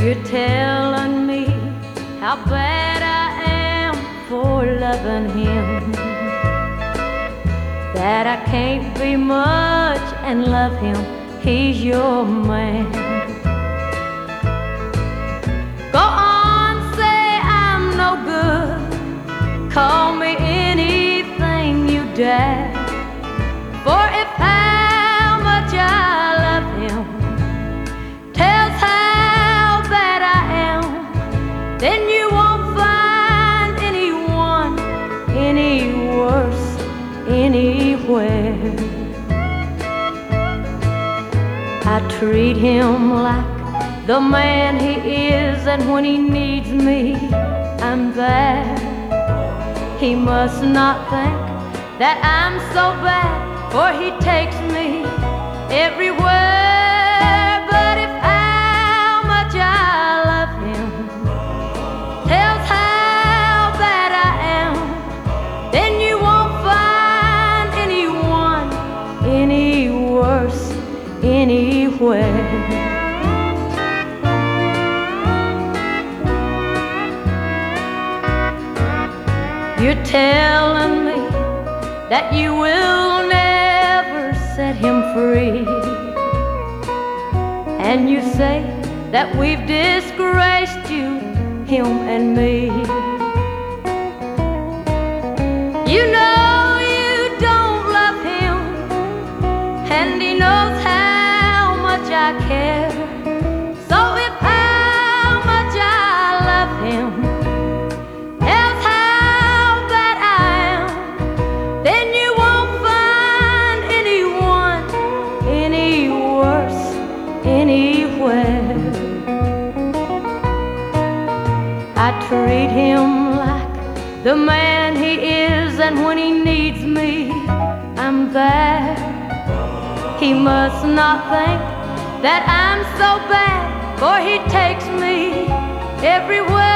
You're telling me how bad I am for loving him, that I can't be much and love him, he's your man. Go on, say I'm no good, call me anything you dare, for if how much I love him tells how bad I am, then you won't find anyone any worse anywhere. I treat him like the man he is, and when he needs me, I'm there. He must not think that I'm so bad, for he takes me everywhere. But if how much I love him tells how bad I am, then you won't find anyone any worse anywhere. You're telling me that you will never set him free, and you say that we've disgraced you, him and me. You know you don't love him, and he knows how much I care. So if how much I love him tells how bad I am, then you won't find anyone any worse anywhere. I treat him like the man he is, and when he needs me, I'm there. He must not think that I'm so bad, for he takes me everywhere.